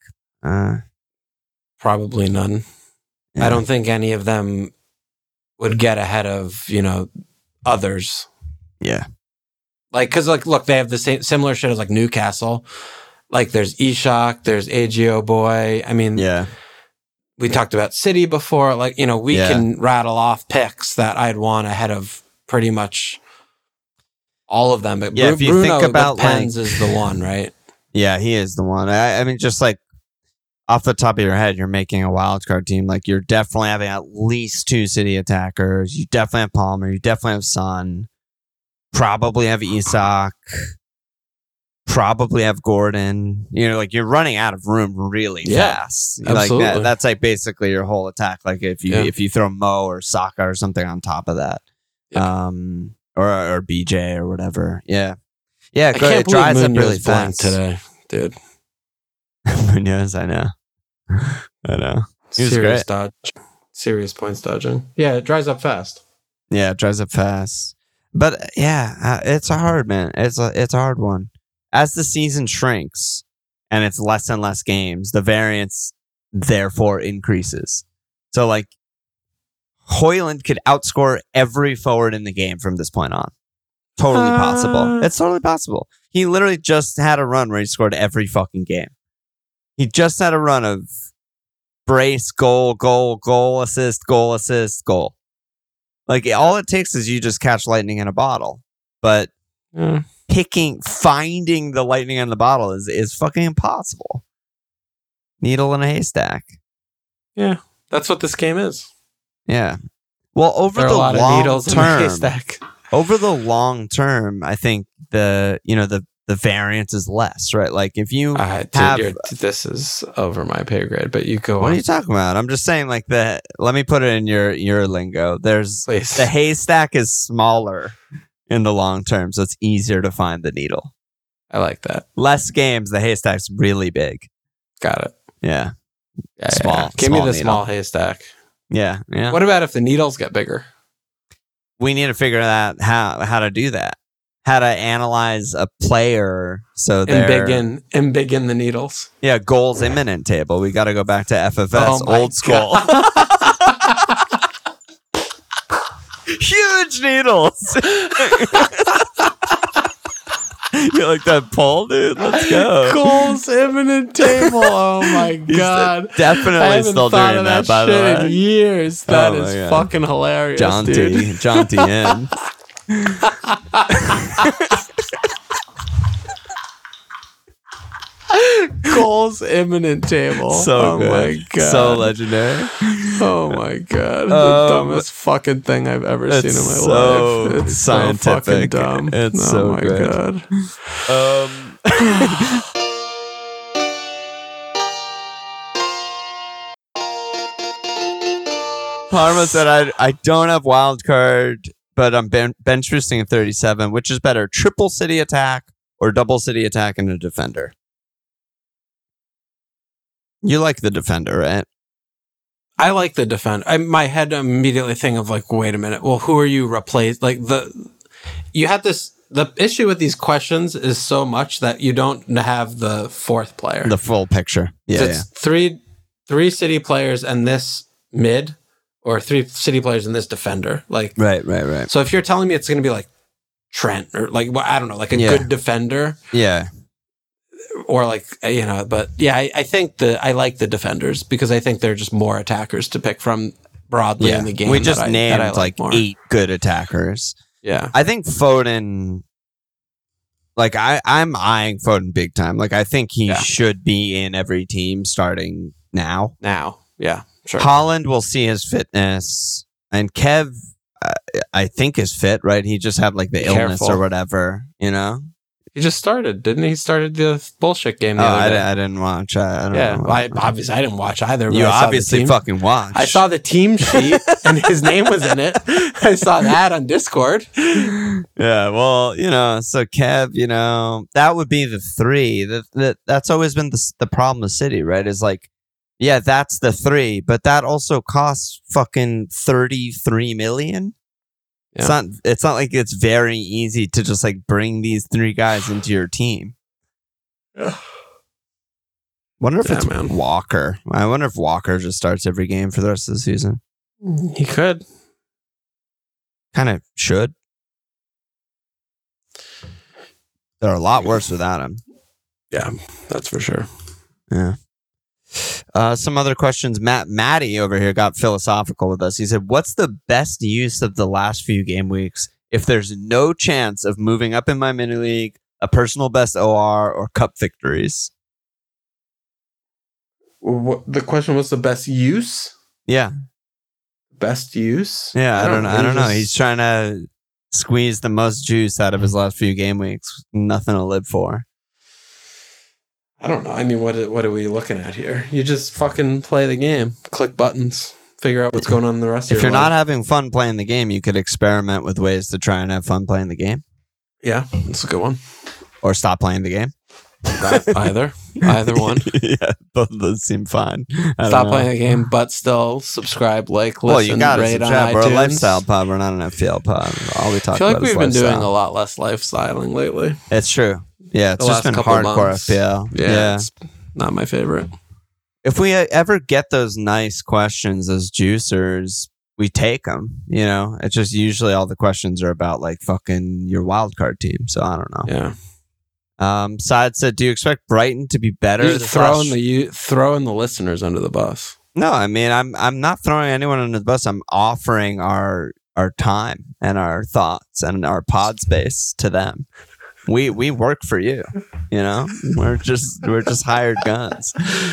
probably none. Yeah. I don't think any of them would get ahead of, others. Yeah. Like, because, like, look, they have the similar shit as, like, Newcastle. Like, there's Ishak, there's AGO Boy. I mean, we talked about City before. Like, we can rattle off picks that I'd want ahead of pretty much all of them. But if you Bruno think about Pens is the one, right? Yeah, he is the one. I mean, just like off the top of your head, you're making a wildcard team. Like, you're definitely having at least 2 City attackers. You definitely have Palmer. You definitely have Son. Probably have Isak. Probably have Gordon. Like you're running out of room really fast. Absolutely. Like that's like basically your whole attack. Like if you throw Mo or Saka or something on top of that, or BJ or whatever. Yeah. I can't it dries up really fast fast today, dude. Munoz, I know. He was Serious great. dodge. Serious points dodging. Yeah, it dries up fast. Yeah, it dries up fast. But it's a hard, man. It's a hard one. As the season shrinks and it's less and less games, the variance therefore increases. So like Højlund could outscore every forward in the game from this point on. Totally possible. It's totally possible. He literally just had a run where he scored every fucking game. He just had a run of brace, goal, assist, goal. Like, all it takes is you just catch lightning in a bottle. But finding the lightning in the bottle is fucking impossible. Needle in a haystack. Yeah, that's what this game is. Yeah. Well, over the long term, over the long term, I think the variance is less, right? Like if you this is over my pay grade, but you go. What are you talking about? I'm just saying, like let me put it in your lingo. The haystack is smaller in the long term, so it's easier to find the needle. I like that. Less games, the haystack's really big. Got it. Yeah. Small. Yeah. Give me the needle. Small haystack. Yeah. What about if the needles get bigger? We need to figure out how to do that. how to analyze a player. So they're embiggen the needles. Yeah, goals imminent table. We got to go back to FFS, old school. Huge needles. You like that poll, dude? Let's go. Goals imminent table. Oh my god! Definitely still doing that. By the way, in years. That is fucking hilarious, dude. Jaunty in. Goals imminent table. So good. My god. So legendary. Oh my god. The dumbest fucking thing I've ever seen in my life. It's scientific. so fucking dumb. It's so my good. God. Parma said, I don't have wild card, but I'm bench boosting at 37. Which is better, triple city attack or double city attack and a defender? You like the defender, right? I like the defender. My head immediately think of like, wait a minute. Well, who are you replaced? Like you had this. The issue with these questions is so much that you don't have the fourth player, the full picture. Yeah, it's three City players and this mid, or 3 City players and this defender. Like right. So if you're telling me it's going to be like Trent or like, well, I don't know, like a good defender. Yeah. Or like, but yeah, I think I like the defenders because I think they're just more attackers to pick from broadly in the game. We just named like 8 good attackers. Yeah. I think Foden, like I'm eyeing Foden big time. Like I think he should be in every team starting now. Yeah, sure. Haaland will see his fitness, and Kev, I think is fit, right? He just had like the illness or whatever, He just started, didn't he? He started the bullshit game the other day. I didn't watch. I don't know. Obviously I didn't watch either. You obviously fucking watched. I saw the team sheet and his name was in it. I saw that on Discord. Yeah, well, so Kev, that would be the 3. That's always been the problem with City, right? Is like, yeah, that's the 3, but that also costs fucking 33 million. Yeah. It's not like it's very easy to just like bring these 3 guys into your team. Wonder if it's Walker. I wonder if Walker just starts every game for the rest of the season. He could. Kind of should. They're a lot worse without him. Yeah, that's for sure. Yeah. Some other questions. Matty over here got philosophical with us. He said, what's the best use of the last few game weeks if there's no chance of moving up in my mini league, a personal best OR, or cup victories? The question was the best use? Yeah. Best use? Yeah, I don't know. He's trying to squeeze the most juice out of his last few game weeks. Nothing to live for. I don't know. I mean, what are we looking at here? You just fucking play the game, click buttons, figure out what's going on in the rest of your life. If you're not having fun playing the game, you could experiment with ways to try and have fun playing the game. Yeah, that's a good one. Or stop playing the game. Either one. Yeah, both of those seem fine. Stop playing the game, but still subscribe, listen, you gotta rate subscribe. on We're iTunes. a lifestyle pod. We're not an FPL pod. All we talk I feel about like is we've been lifestyle. doing a lot less lifestyling lately. It's true. Yeah, it's just been hardcore FPL. Yeah. It's not my favorite. If we ever get those nice questions as juicers, we take them. It's just usually all the questions are about like fucking your wildcard team. So I don't know. Yeah. Side said, do you expect Brighton to be better? You're throwing the listeners under the bus. No, I mean I'm not throwing anyone under the bus. I'm offering our time and our thoughts and our pod space to them. We work for you, We're just hired guns.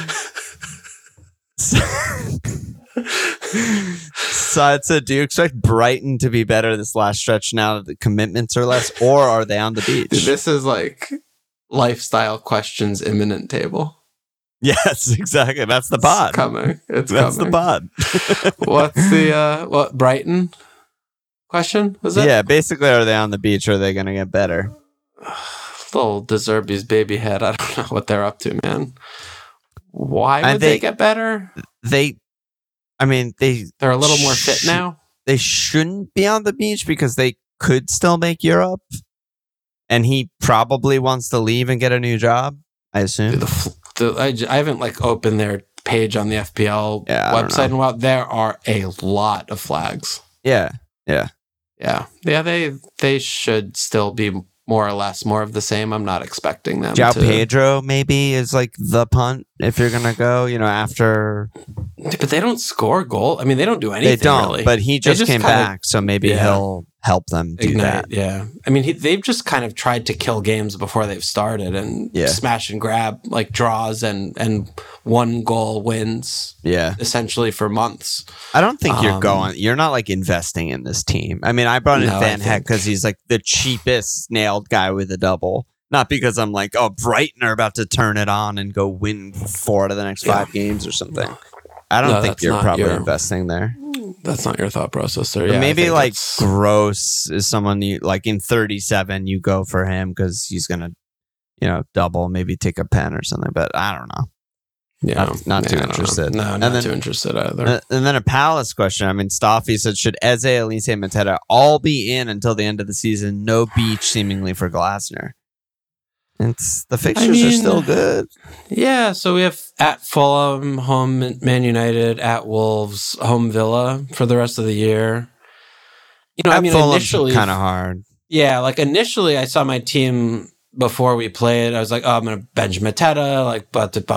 Side said, do you expect Brighton to be better this last stretch now that the commitments are less, or are they on the beach? Dude, this is like lifestyle questions imminent table. Yes, exactly. That's the pod. It's coming. That's the pod. What's the Brighton question? Was it? Yeah, basically, are they on the beach or are they going to get better? Little De Zerbi's baby head. I don't know what they're up to, man. Why would they get better? They're a little more fit now. They shouldn't be on the beach because they could still make Europe. and he probably wants to leave and get a new job, I assume. I haven't opened their page on the FPL website in a while. There are a lot of flags. Yeah. They should still be more or less more of the same. I'm not expecting them. João Pedro maybe is the punt if you're gonna go. After, but they don't score goal. I mean, they don't do anything. They don't. Really. But he just came back, so maybe he'll help them do that. Yeah, I mean, they've just kind of tried to kill games before they've started and smash and grab draws and 1 goal wins. Yeah, essentially for months. I don't think you're not investing in this team. I mean, I brought in Van Heck because he's the cheapest nailed guy with a double. Not because I'm Brighton are about to turn it on and go win 4 out of the next 5 games or something. I don't think you're probably investing there. That's not your thought process, sir. But maybe Gross is someone you in 37 you go for him because he's gonna double, maybe take a pen or something. But I don't know. Yeah, not too interested. No, not too interested either. And then a Palace question. I mean, Staffy said, should Eze, Elise, and Mateta all be in until the end of the season? No beach seemingly for Glasner. The fixtures are still good. Yeah, so we have at Fulham, home Man United, at Wolves, home Villa for the rest of the year. Initially kind of hard. Yeah, initially I saw my team before we played. I was I'm going to bench Mateta,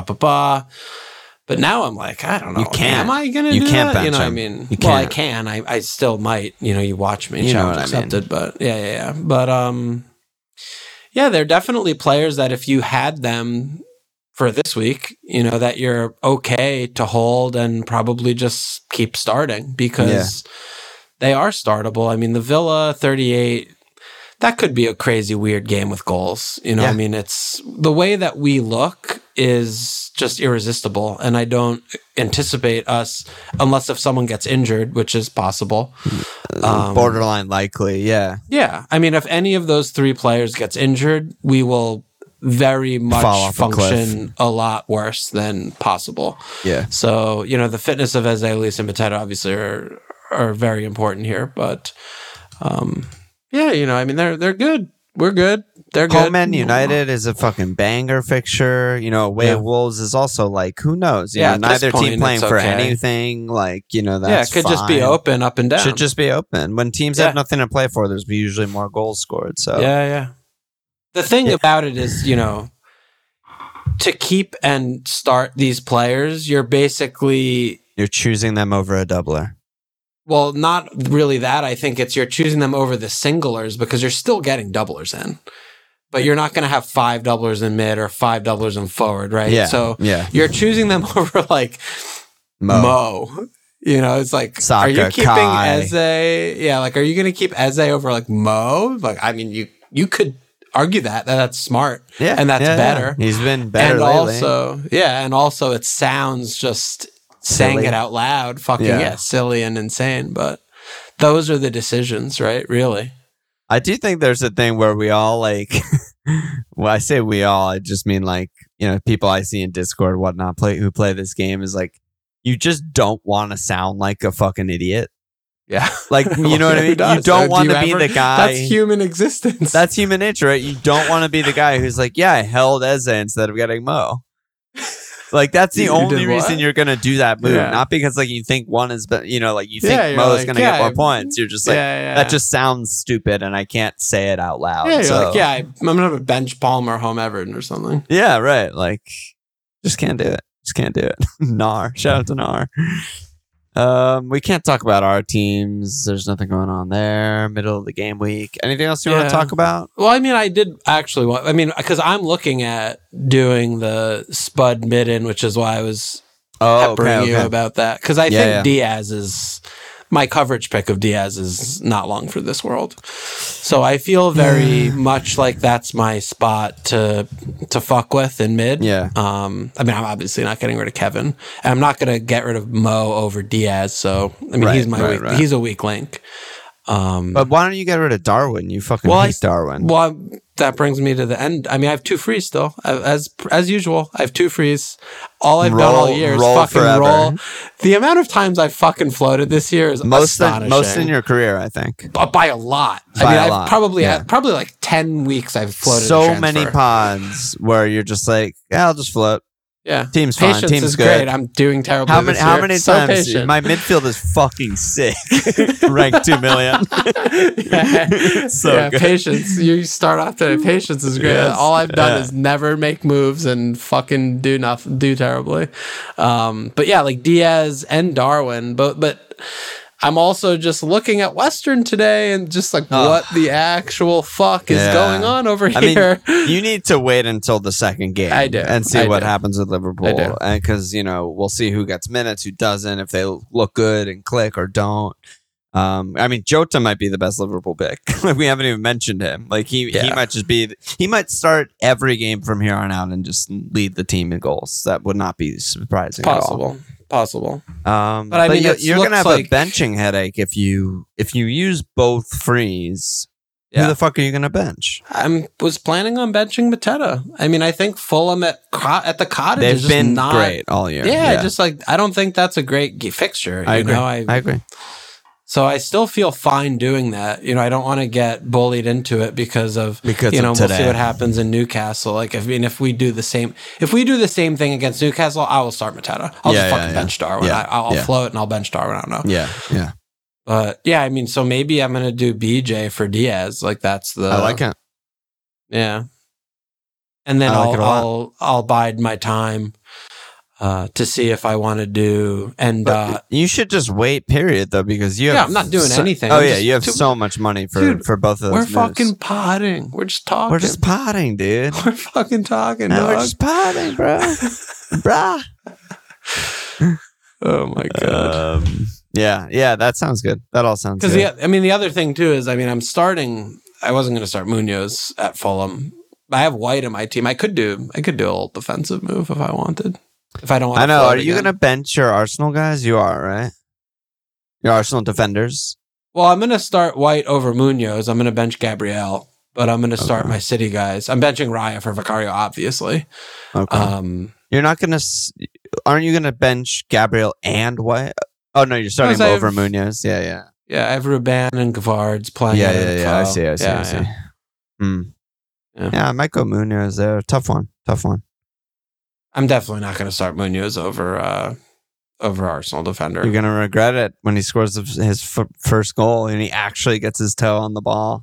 But now I'm I don't know. You can't. Am I going to do that? You can't bench him. I mean, you can't. I can. I still might. You watch me. Challenge accepted. But yeah. But yeah, they're definitely players that if you had them for this week, that you're okay to hold and probably just keep starting because they are startable. I mean, the Villa 38, that could be a crazy weird game with goals. I mean, it's the way that we look is just irresistible. And I don't anticipate us, unless if someone gets injured, which is possible. Borderline likely, yeah. Yeah. I mean, if any of those 3 players gets injured, we will very much function a lot worse than possible. Yeah. So, the fitness of Eze, Elise, and Mateta obviously are very important here. But, I mean, they're good. We're good. They're good. Home Man United is a fucking banger fixture. Away at Wolves is also who knows? Neither team playing for anything. That's it could just be open up and down. Should just be open. When teams have nothing to play for, there's usually more goals scored. So yeah. The thing about it is, to keep and start these players, you're choosing them over a doubler. Well, not really that. I think you're choosing them over the singlers because you're still getting doublers in. But you're not going to have 5 doublers in mid or 5 doublers in forward, right? Yeah. So you're choosing them over Mo. It's Saka, are you keeping Kai. Eze? Yeah, are you going to keep Eze over Mo? I mean, you could argue that's smart. Yeah. And that's better. Yeah. He's been better and lately. Also it sounds just saying it out loud, silly and insane, but those are the decisions, right? Really. I do think there's a thing where we all well, I say we all, I just mean people I see in Discord, whatnot, who play this game is you just don't want to sound like a fucking idiot. Yeah. You know what I mean? You don't want to be the guy. That's human existence. That's human nature, right? You don't want to be the guy who's I held Eze instead of getting Mo. That's the only reason you're going to do that move. Yeah. Not because you think one is, you think Mo is going to get more points. You're just that just sounds stupid and I can't say it out loud. Yeah, I'm going to have a bench Palmer home Everton or something. Yeah, right. Just can't do it. Just can't do it. Nar. Shout out to Nar. We can't talk about our teams. There's nothing going on there. Middle of the game week. Anything else you want to talk about? Well, I mean, I did actually want, because I'm looking at doing the Spud Midden, which is why I was peppering you about that. Because I think Diaz is, my coverage pick of Diaz is not long for this world. So I feel very much that's my spot to fuck with in mid. Yeah. I mean, I'm obviously not getting rid of Kevin. And I'm not going to get rid of Mo over Diaz. So, I mean, he's a weak link. But why don't you get rid of Darwin? You fucking hate Darwin. Well, that brings me to the end. I mean, I have 2 frees still. As usual, I have 2 frees. All I've done all year is fucking roll. The amount of times I've fucking floated this year is astonishing. Most in your career, I think. By a lot. I've probably had 10 10 weeks I've floated a so transfer. many pods where you're just like, yeah, I'll just float. Yeah. Team's fine. Patience Team's is good. great. I'm doing terrible. How many so times? patient. My midfield is fucking sick. Ranked 2 million. So good. Patience. You start off today. Patience is great. Yes. All I've done is never make moves and fucking do terribly. But yeah, like Diaz and Darwin, but I'm also just looking at Western today and just like what the actual fuck is going on over here. I mean, you need to wait until the second game and see what happens with Liverpool. And because, we'll see who gets minutes, who doesn't, if they look good and click or don't. I mean, Jota might be the best Liverpool pick. We haven't even mentioned him. Like he might just be, he might start every game from here on out and just lead the team in goals. That would not be surprising at all. Possible. But I mean, you're gonna have a benching headache if you use both frees. Yeah. Who the fuck are you gonna bench? I was planning on benching Mateta. I mean, I think Fulham at the Cottage they've is just been not great all year. Yeah, just like I don't think that's a great fixture. I agree. So I still feel fine doing that. I don't want to get bullied into it because we'll see what happens in Newcastle. Like, if we do the same thing against Newcastle, I will start Mateta. I'll just fucking bench Darwin. I'll float and I'll bench Darwin. I don't know. Yeah. But yeah, I mean, so maybe I'm gonna do BJ for Diaz. Like that's I like it. Yeah. And then I'll bide my time. To see if I want to do you should just wait, period, though, because you have. I'm not doing anything. You have so much money for both of those. We're fucking potting. We're just talking. We're just potting, dude. We're fucking talking. No, we're just potting, bro. Bruh. Oh my god. Yeah, that sounds good. That all sounds good. Because the other thing too is, I'm starting. I wasn't going to start Munoz at Fulham. I have White in my team. I could do a little defensive move if I wanted. If I don't want to Are you going to bench your Arsenal guys? You are, right? Your Arsenal defenders? Well, I'm going to start White over Munoz. I'm going to bench Gabriel, but I'm going to start my City guys. I'm benching Raya for Vicario, obviously. Okay. You're not going to... Aren't you going to bench Gabriel and White? Oh, no, you're starting him over Munoz. Yeah. Yeah, I have Ruban and Gavards playing. Yeah. I see. Yeah, I might go Munoz there. Tough one. I'm definitely not going to start Munoz over Arsenal defender. You're going to regret it when he scores his first goal and he actually gets his toe on the ball.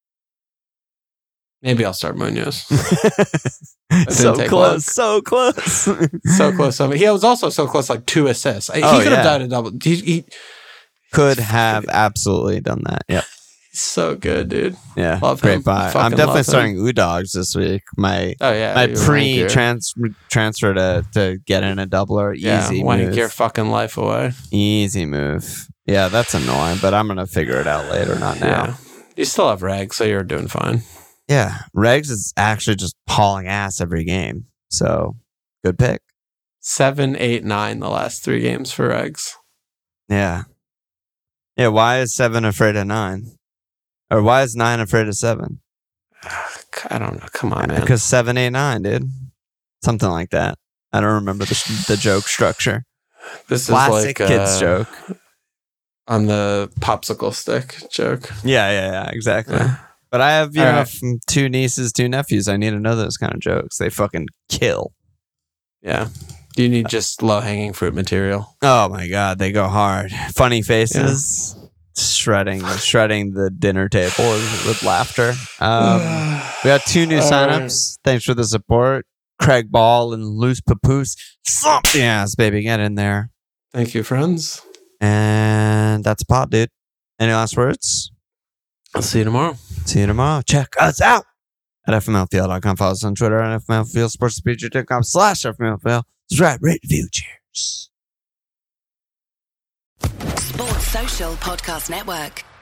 Maybe I'll start Munoz. So close. So close. He was also so close, like 2 assists. He could have done a double. He could have absolutely done that. Yep. He's so good, dude. Yeah, love great him. buy. I'm definitely starting Udogs this week. My pre-transfer to get in a doubler. Easy move. Wank your fucking life away. Easy move. Yeah, that's annoying, but I'm gonna figure it out later, not now. Yeah. You still have Reg, so you're doing fine. Yeah, Regs is actually just hauling ass every game. So good pick. 7, 8, 9 the last 3 games for Regs. Yeah. Why is 7 afraid of 9? Or why is 9 afraid of 7? I don't know. Come on, man. Because 7, 8, 9, dude. Something like that. I don't remember the joke structure. This Classic is like kids joke. On the popsicle stick joke. Yeah, exactly. Yeah. But I have, 2 nieces, 2 nephews. I need to know those kind of jokes. They fucking kill. Yeah. You need just low-hanging fruit material. Oh my God, they go hard. Funny faces. Yeah. Shredding the dinner table with laughter. We got 2 new signups. Thanks for the support. Craig Ball and Loose Papoose. Something ass, baby. Get in there. Thank you, friends. And that's a pot, dude. Any last words? I'll see you tomorrow. Check us out at fmlfl.com. Follow us on Twitter at fmlfl, sportspedia.com/fmlfl. Subscribe, rate, review. Cheers. Sports Social Podcast Network.